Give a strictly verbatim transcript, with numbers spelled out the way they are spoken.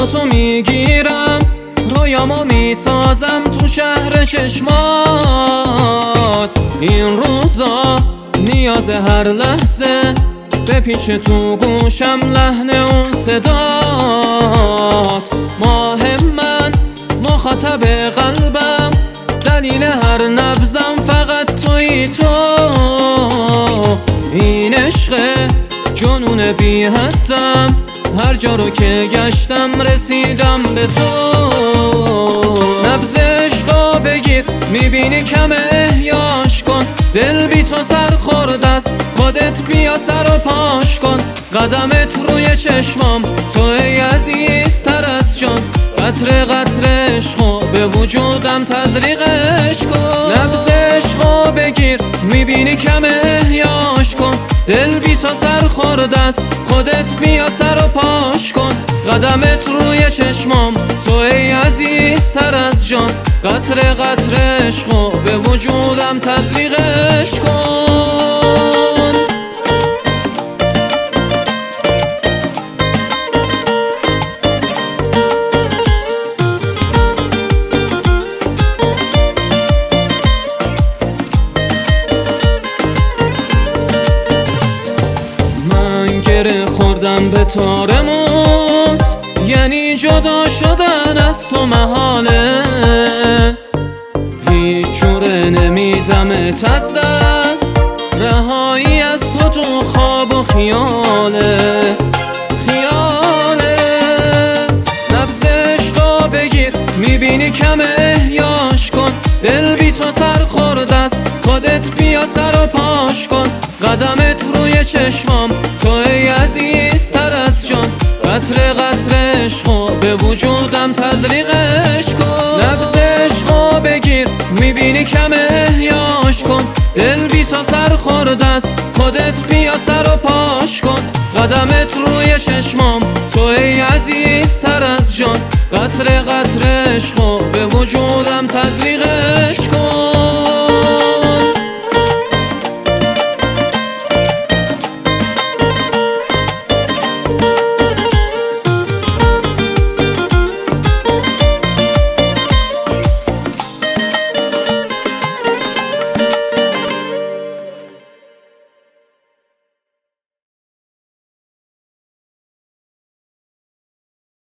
تو میگیرم، رویامو میسازم تو شهر چشمات. این روزا نیاز هر لحظه بپیچ تو گوشم لحن اون صدات. ماه من مخاطب قلبم، دلیل هر نبضم فقط تویی تو. این عشق جنون بی حدم، هر جا رو که گشتم رسیدم به تو. نبض عشقا بگیر، میبینی کم احیاش کن. دل بی تو سر خورده است، خودت بیا سر و پاش کن. قدمت روی چشمام، تو ای عزیزتر از جان. قطره قطره عشقو به وجودم تزریقش کن. نبض عشقو بگیر، میبینی کم احیاش کن. دل بی تو سر خورده است، خودت بیا سر و پاش کن. قدمت روی چشمام، تو ای عزیزتر از جان. قطره قطره عشقو به وجودم تزریقش کن. گره خوردم به تارموت، یعنی جدا شدن از تو محاله. هیچ جوره نمیدمت از دست، رهایی از تو تو خواب و خیاله خیاله. نبض عشقا بگیر، میبینی کم احیاش کن. دل بی تو سر خورده است، خودت بیا سر و پاش کن. قدمت روی چشمام، تو ای عزیزتر از جان. قطره قطره عشقو به وجودم تزریقش کن. نبض عشقو بگیر، میبینی کم احیاش کن. دل بی تو سر خورده است، خودت بیا سر و پاش کن. قدمت روی چشمام، تو ای عزیزتر از جان. قطره قطره عشقو به وجود